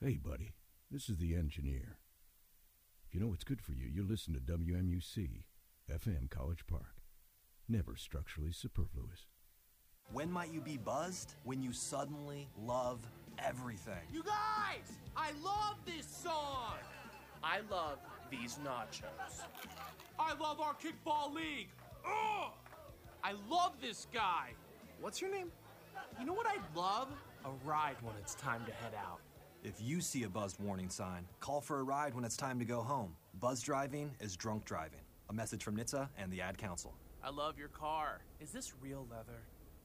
Hey, buddy, this is the engineer. If you know what's good for you, you listen to WMUC, FM College Park. Never structurally superfluous. When might you be buzzed? When you suddenly love everything. You guys! I love this song! I love these nachos. I love our kickball league! Ugh! I love this guy! What's your name? You know what I'd love? A ride when it's time to head out. If you see a buzzed warning sign, call for a ride when it's time to go home. Buzz driving is drunk driving. A message from NHTSA and the Ad Council. I love your car. Is this real leather?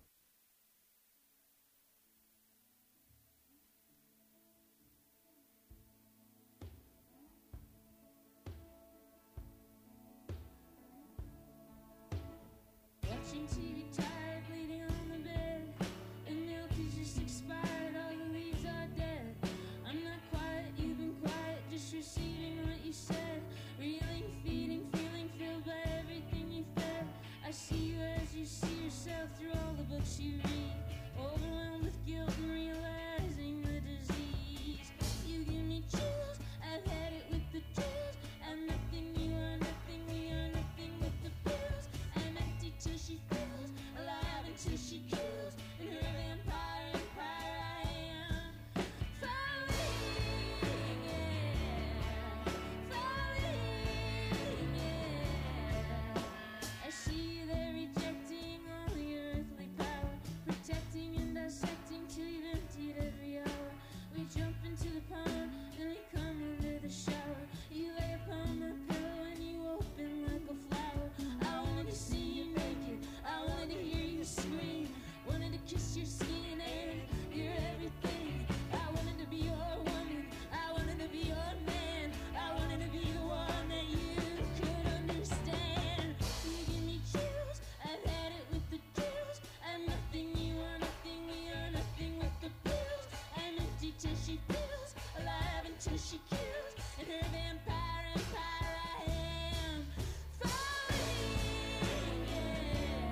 Watching TV, tired, bleeding on the bed. The milk is just expired, all the leaves are dead. I'm not quiet, you've been quiet, just receiving what you said. Reeling, feeding, feeling filled by everything you fed. I see you as you see yourself through all the books you read. Overwhelmed with guilt and realizing the disease. You give me chills, I've had it with the drills. I'm nothing, you are nothing, we are nothing with the pills. I'm empty till she fills, alive until she kills. In her vampire empire I am falling, yeah, falling, yeah. I see you there rejecting all your earthly power, protecting and dissecting till you've emptied every hour. We jump into the pond, then we come under the shower. You lay upon my pillow and you open like a flower. I wanted to see you naked, I wanted to hear you scream, wanted to kiss your skin and your everything. I wanted to be your woman, I wanted to be your man, I wanted to be the one that you could understand. You give me chills, I've had it with the drills. I'm nothing, you are nothing, we are nothing with the pills. I'm empty till she fills, alive until she kills. In her vampire empire I am falling, yeah,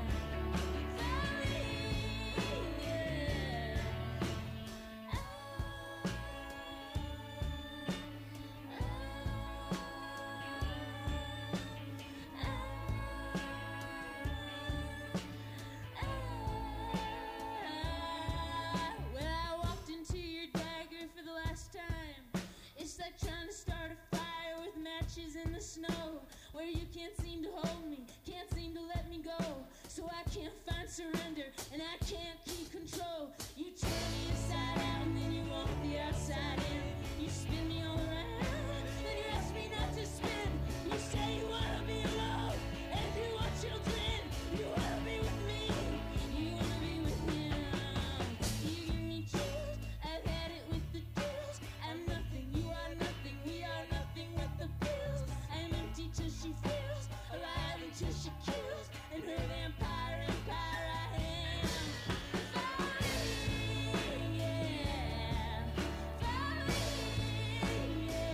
falling, yeah. When I walked into your dagger for the last time, it's like trying to start a fire with matches in the snow, where you can't seem to hold me, can't seem to let me go. So I can't find surrender, and I can't keep control. You turn me inside out, and then you want the outside in. You spin me all around, then you ask me not to spin. You say you wanna be alone, and you want children. You wanna be with me, you wanna be with him. You give me chills, I've had it with the drills. I'm nothing, you are nothing, we are nothing with the pills. I'm empty till she fills, alive until she kills. In her vampire empire I am falling, yeah, falling, yeah.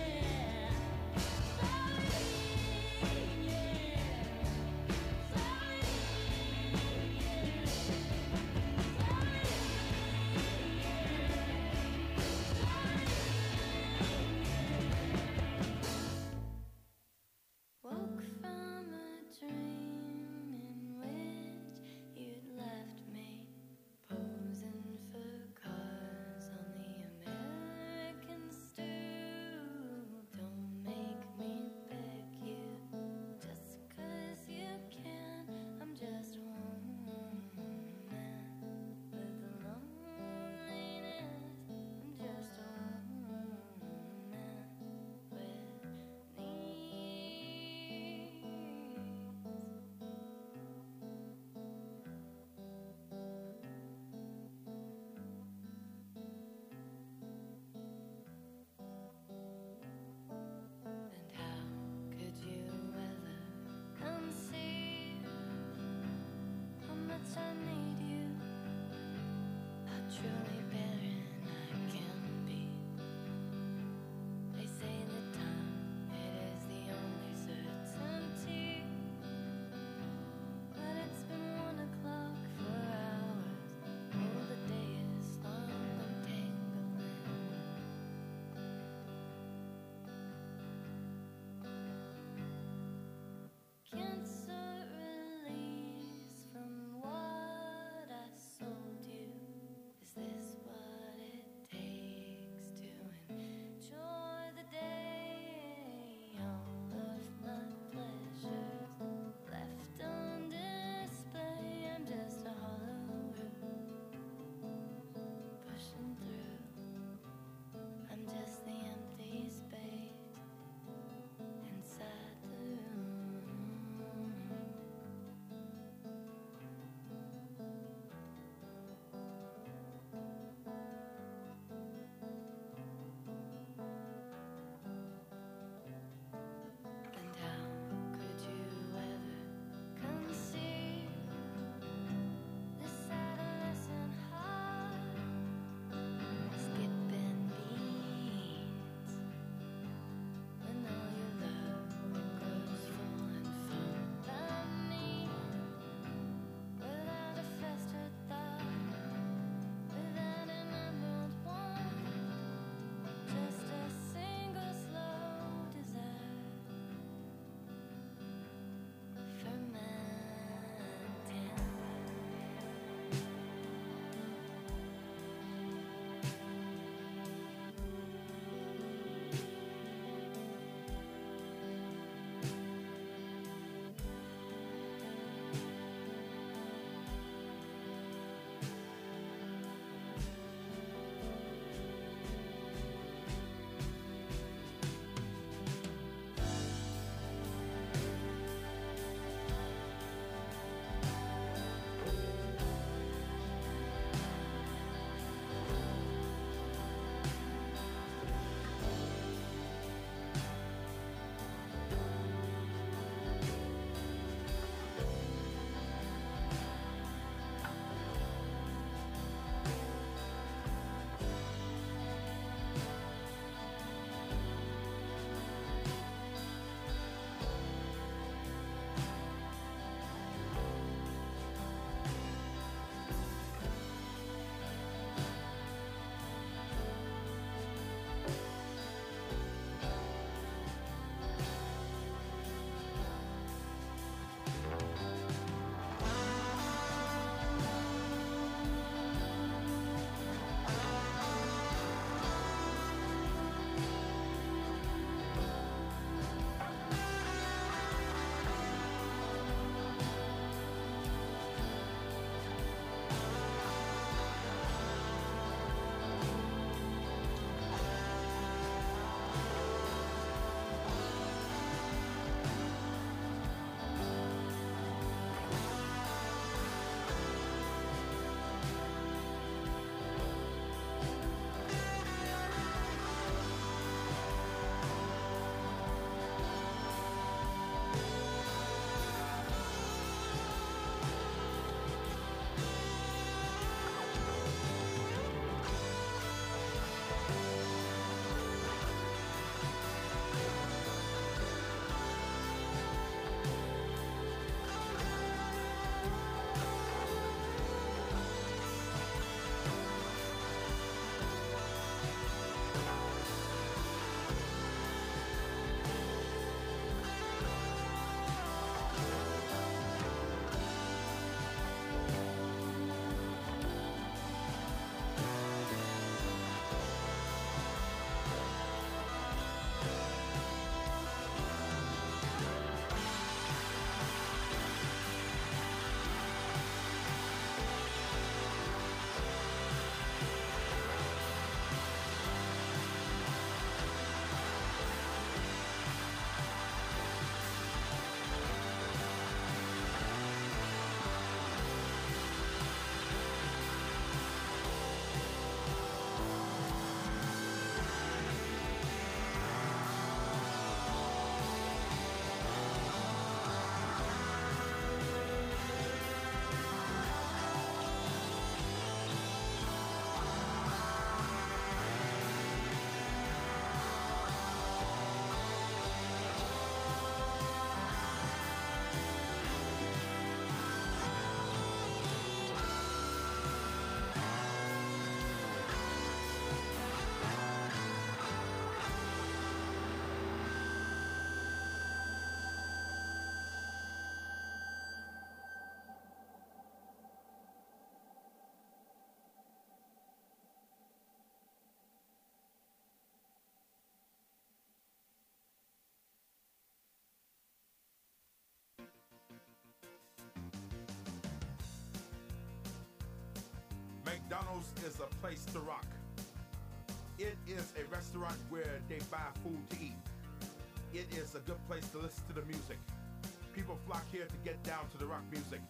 McDonald's is a place to rock. It is a restaurant where they buy food to eat. It is a good place to listen to the music. People flock here to get down to the rock music.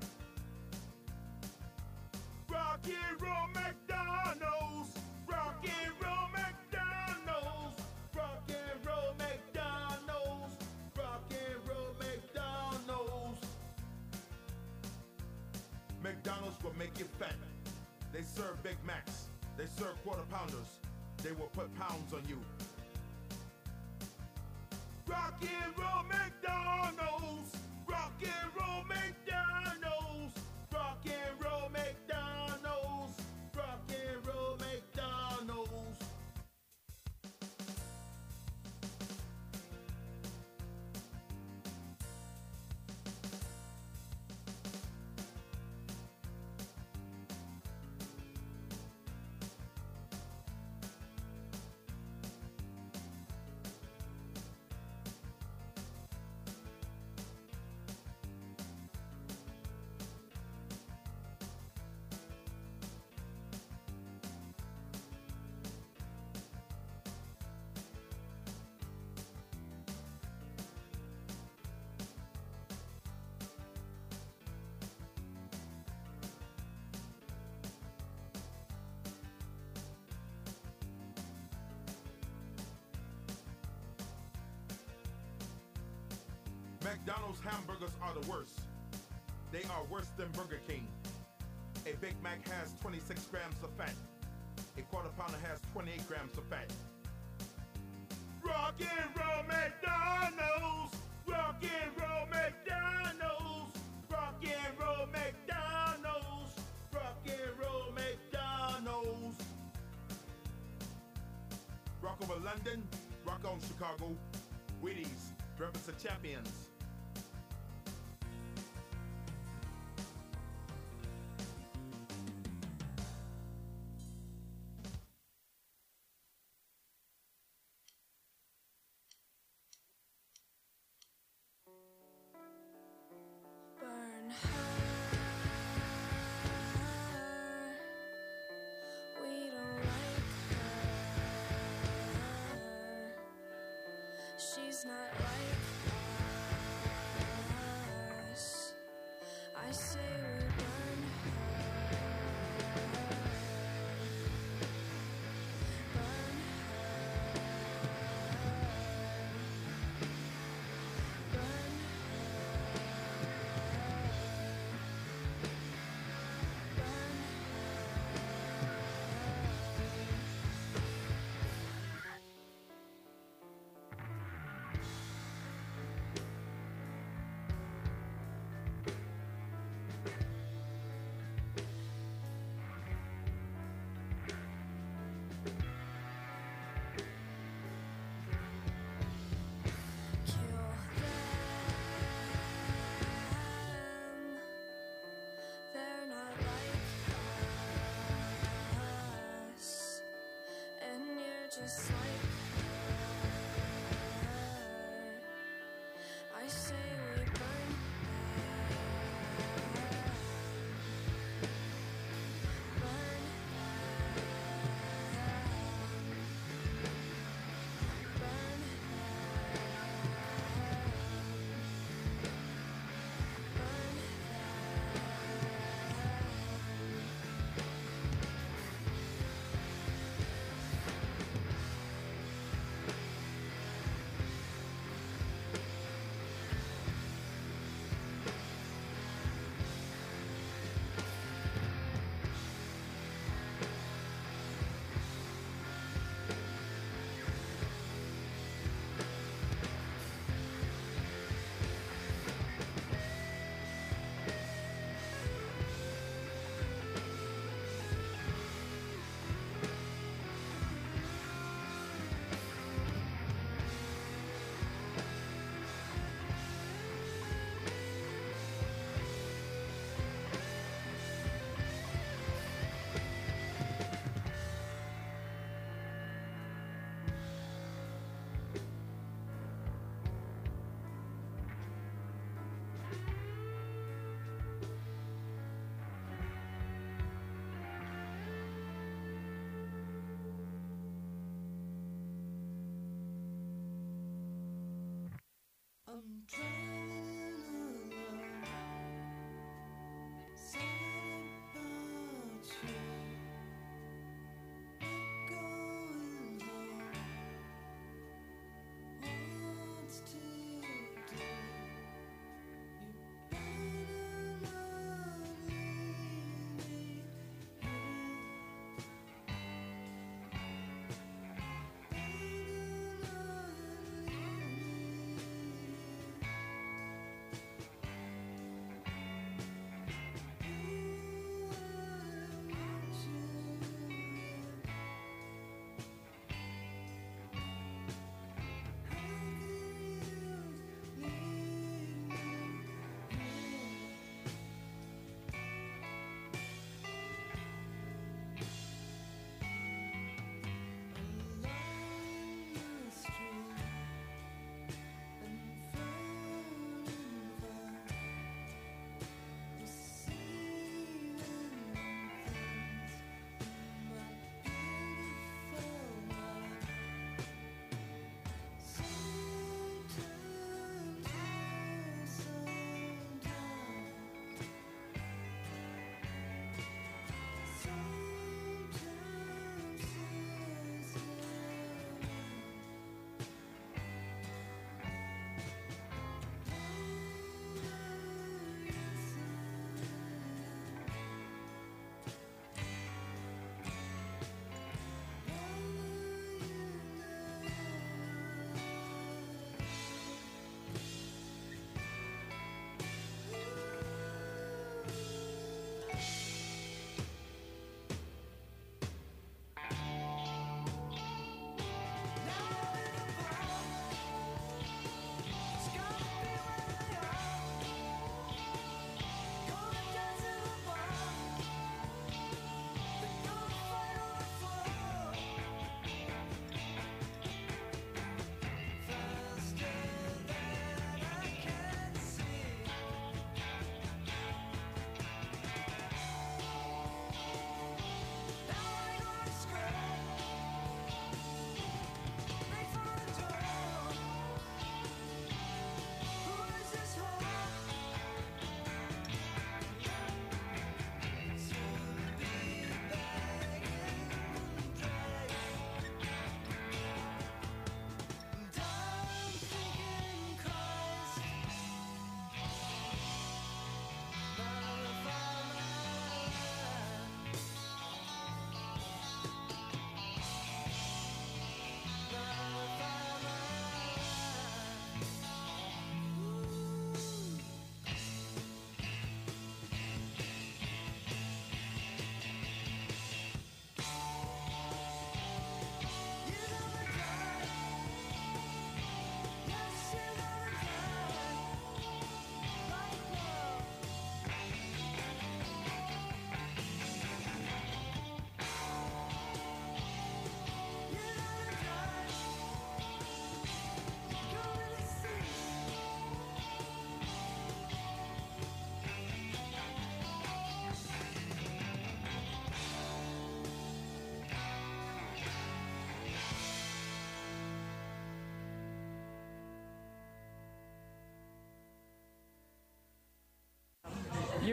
Rock and roll McDonald's. Rock and roll McDonald's. Rock and roll McDonald's. Rock and roll McDonald's. McDonald's will make you fat. They serve Big Macs. They serve quarter pounders. They will put pounds on you. Rock and roll McDonald's. Rock and roll McDonald's. Rock and roll McDonald's. Rock and roll McDonald's. McDonald's hamburgers are the worst. They are worse than Burger King. A Big Mac has 26 grams of fat. A quarter pounder has 28 grams of fat. Rock and roll McDonald's. Rock and roll McDonald's. Rock and roll McDonald's. Rock and roll McDonald's. Rock over London. Rock on Chicago. Wheaties. Breakfast of Champions. Burn her. We don't like her. She's not like us.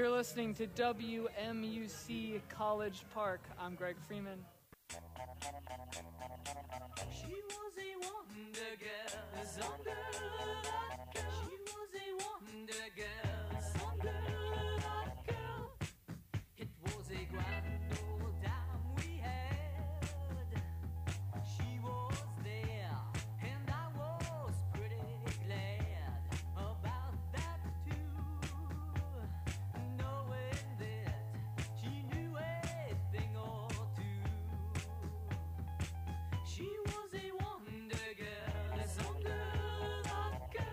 You're listening to WMUC College Park. I'm Greg Freeman. She was a wonder girl, some girl. She was a wonder girl, some girl. It was a grand old time we had. She was there, and I was pretty glad about that too. Knowing that she knew a thing or two. She was a wonder girl, some girl.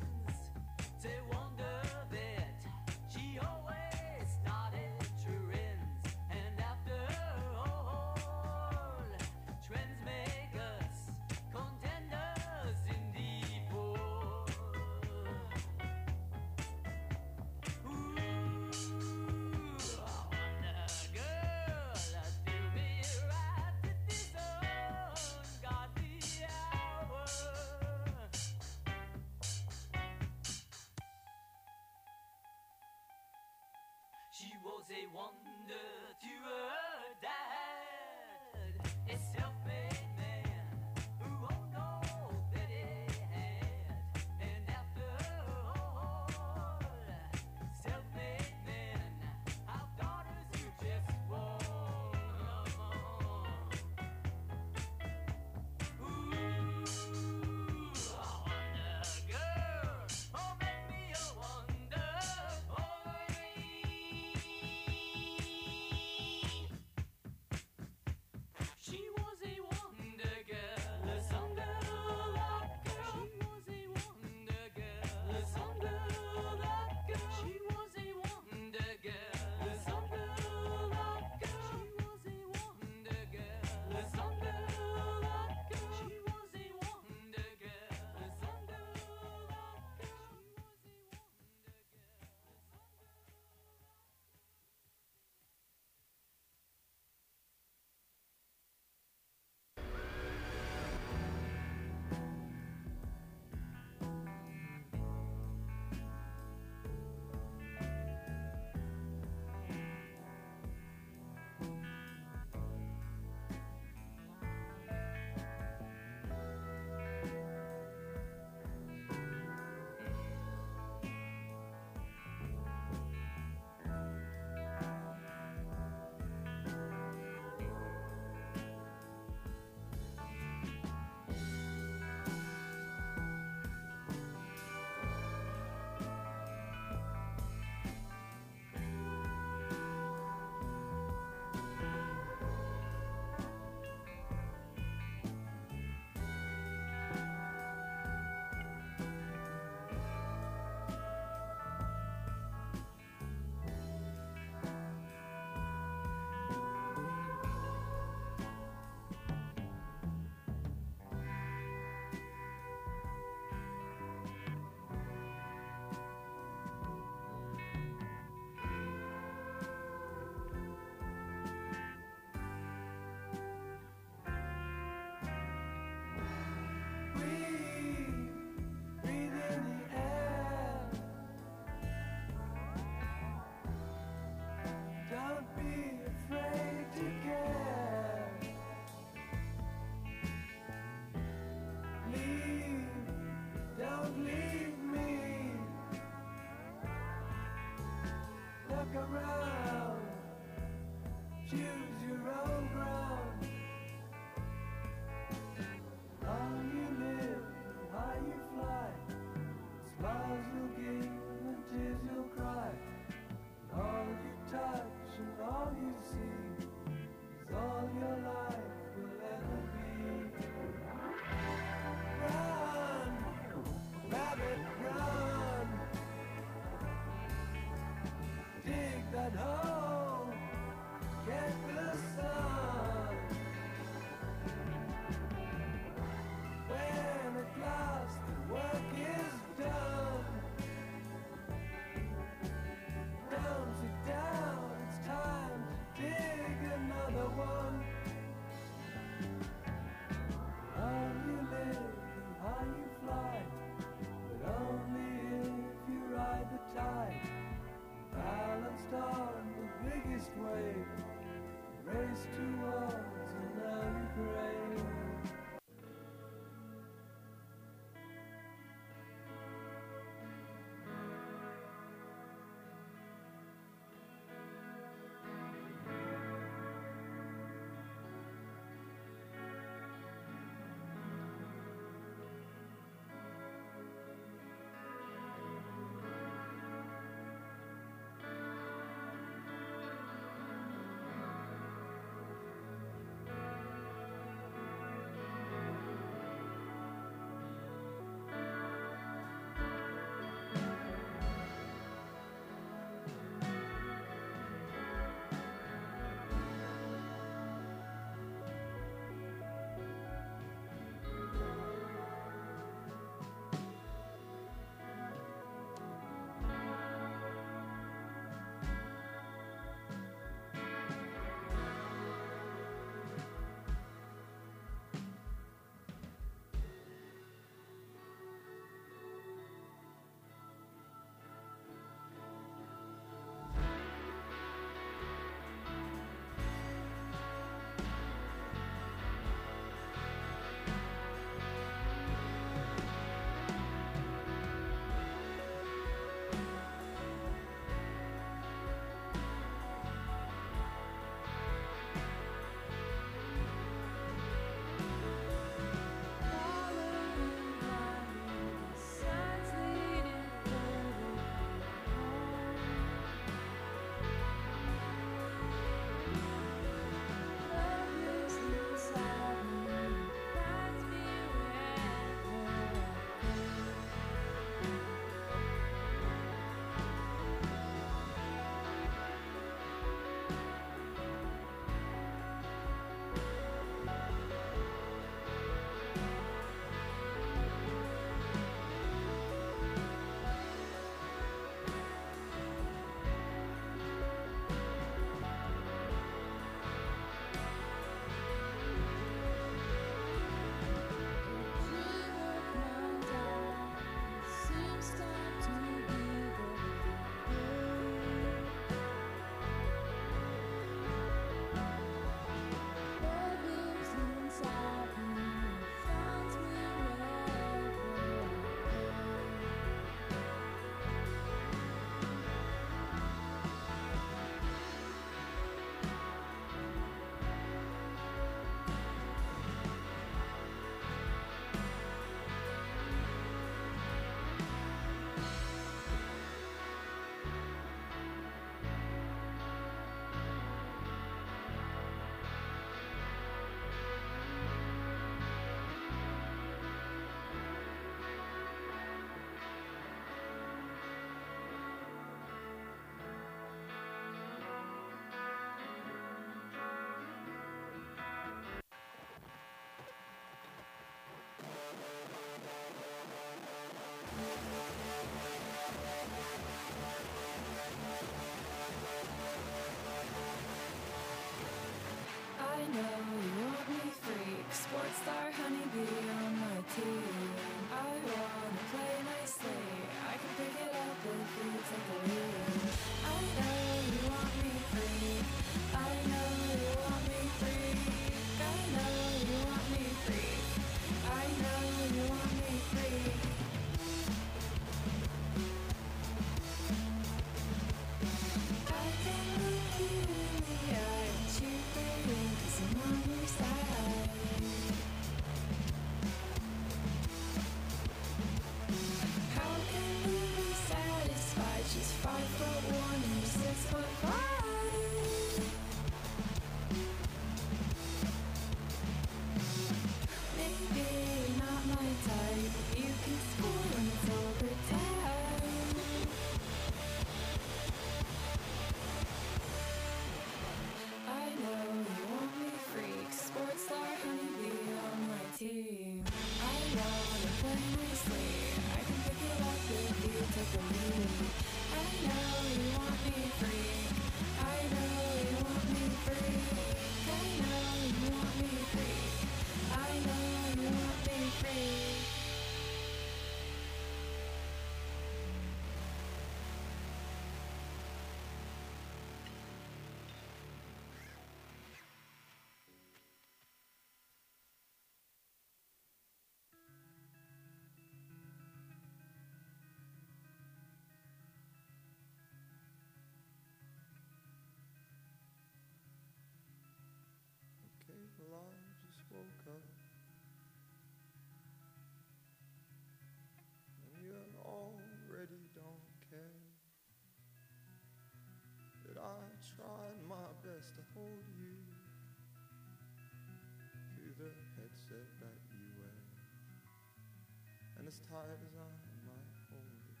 as tight as I might hold it.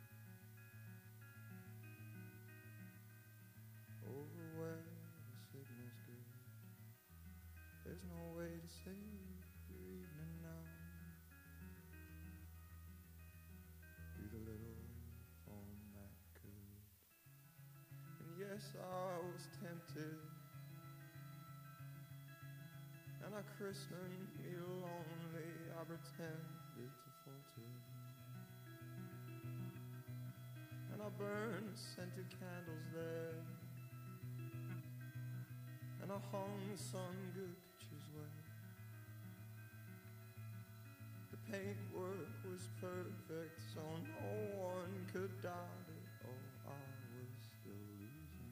Over where the signal's good, there's no way to save your evening now. Through the little phone that could. And yes, I was tempted, and I christened me lonely. I pretended to falter, and I burned scented candles there, and I hung some good pictures where the paintwork was perfect, so no one could doubt it. Oh, I was still losing.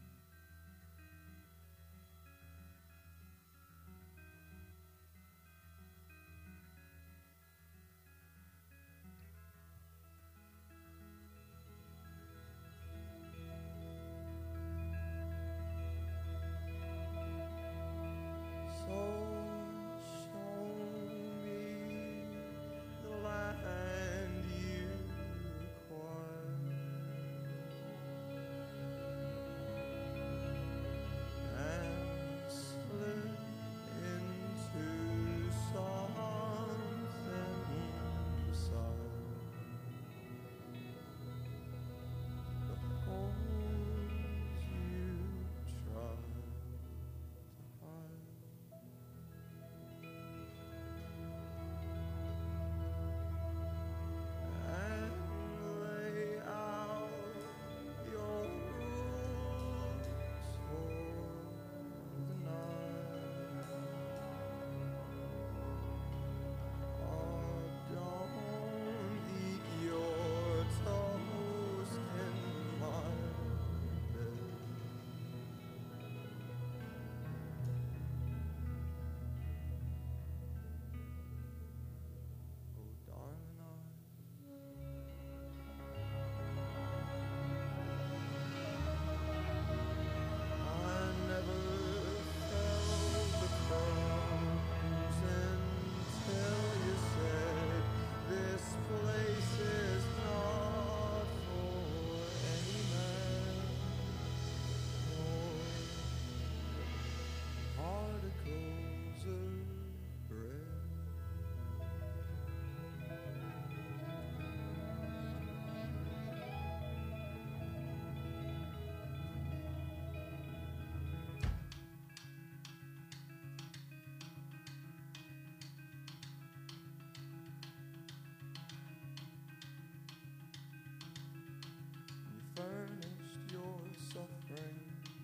Furnished your suffering,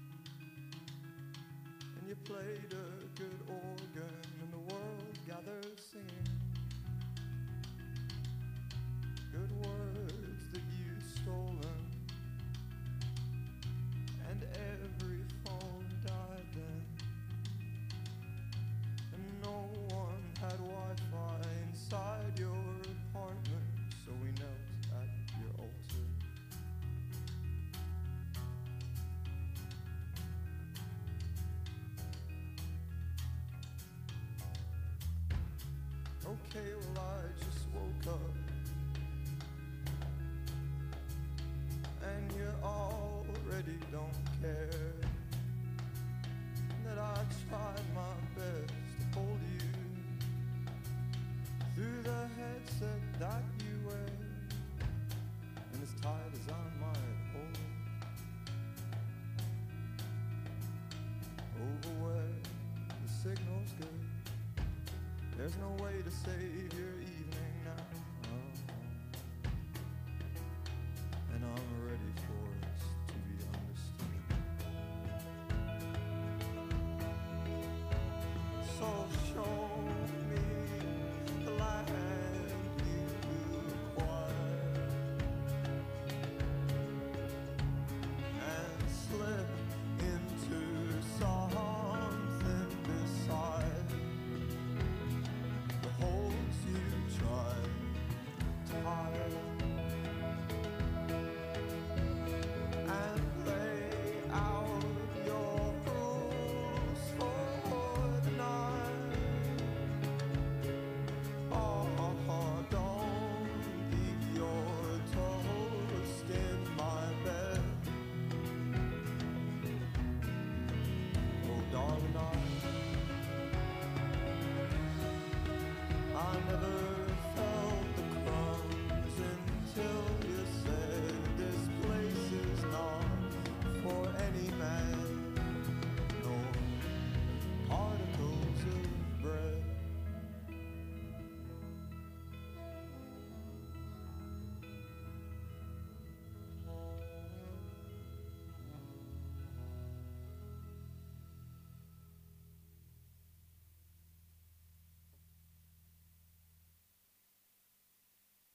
and you played a good organ, and the world gathered singing good words that you'd stolen, and every phone died then, and no one had Wi-Fi inside your apartment, so we knelt at your altar. Okay, well I just woke up, and you already don't care that I tried my best to hold you through the headset that you wear, and as tight as I might hold it, over where the signal's good. There's no way to save your evening now, and I'm ready for us to be understood. So show me the land you acquired, and slip into something beside holes you tried to hide, and lay out your rules for the night.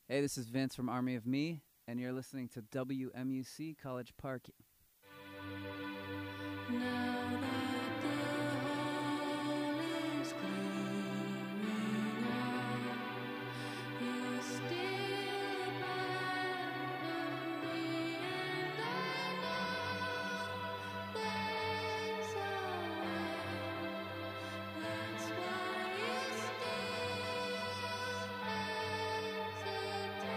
Hey, this is Vince from Army of Me, and you're listening to WMUC College Park. Now that the hall is clearing out, you're still a part of me, and I know there's a way. That's why you still hesitate.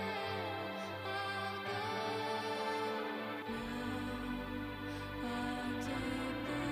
I'll go now. I'll take the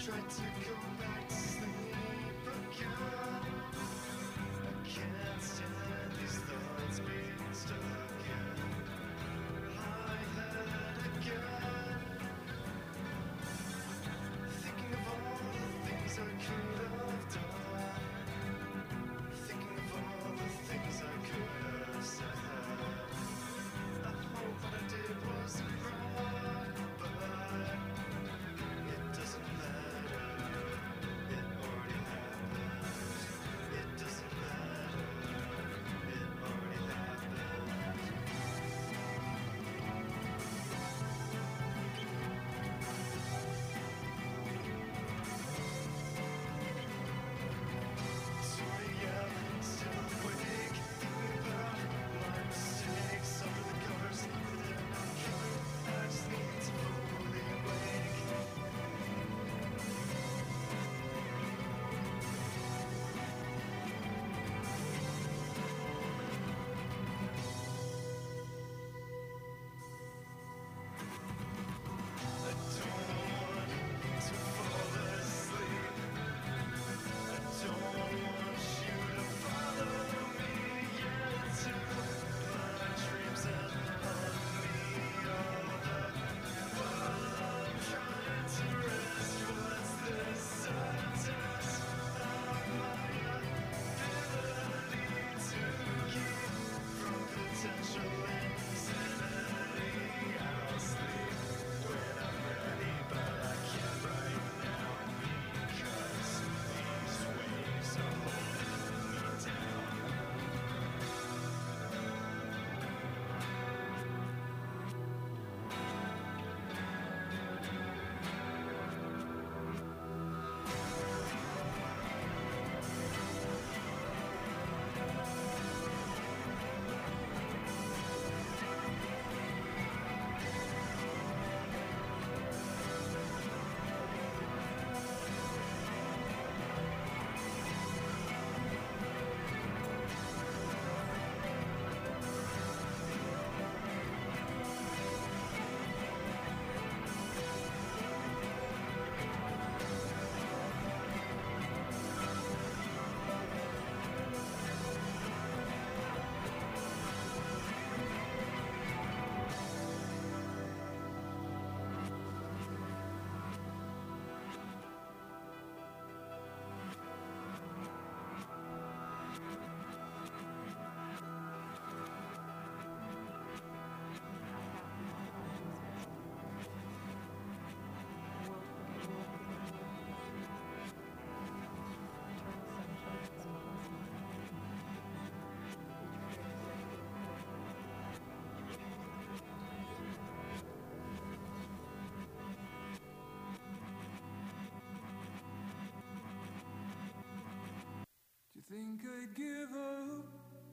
Think I'd give up,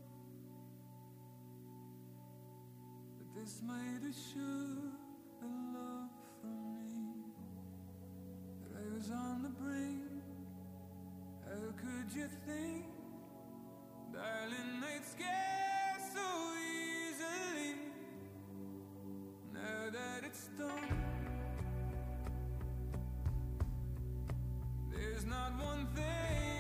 but this might assure a love from me that I was on the brink. How could you think, darling, I'd scare so easily? Now that it's done, there's not one thing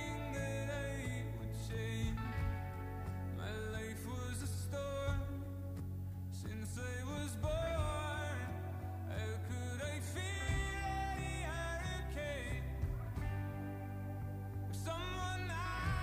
change. My life was a storm since I was born. How could I feel any hurricane if someone I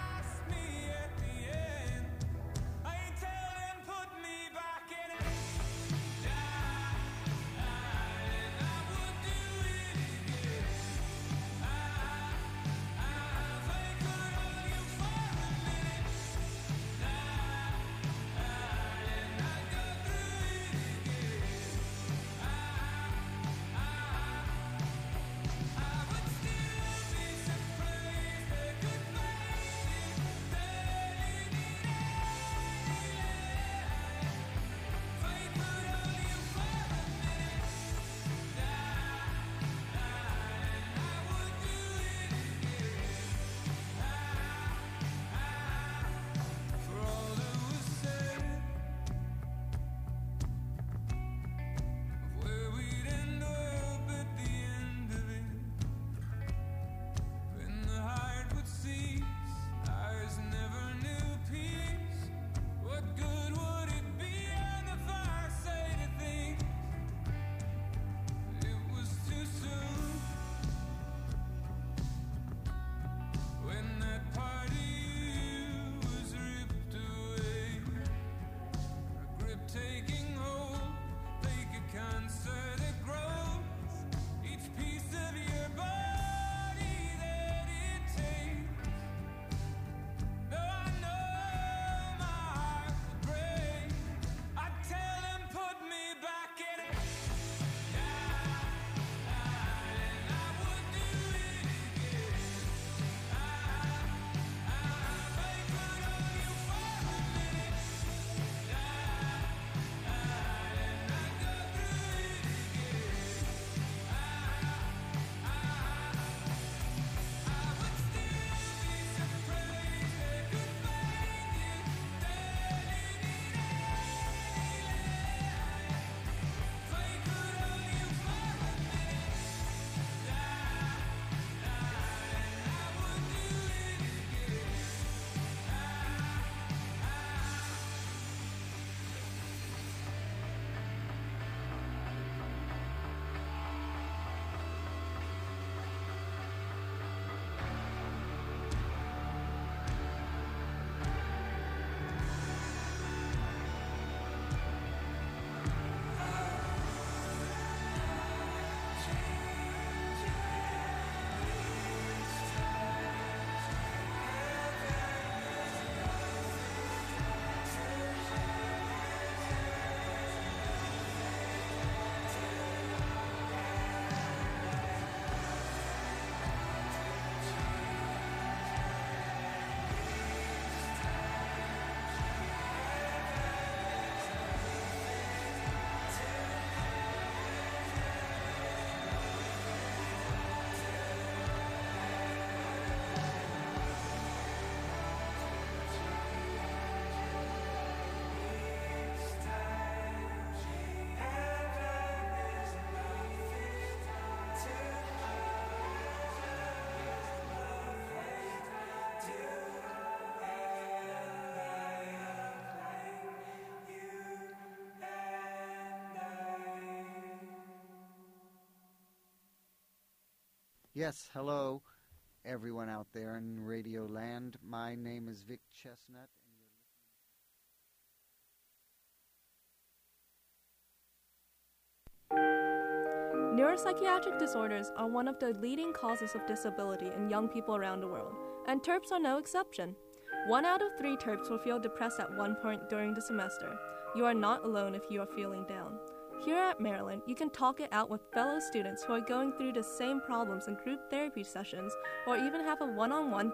Yes, hello, everyone out there in Radio Land. My name is Vic Chestnut. Neuropsychiatric disorders are one of the leading causes of disability in young people around the world, and Terps are no exception. 1 out of 3 Terps will feel depressed at one point during the semester. You are not alone if you are feeling down. Here at Maryland, you can talk it out with fellow students who are going through the same problems in group therapy sessions, or even have a one-on-one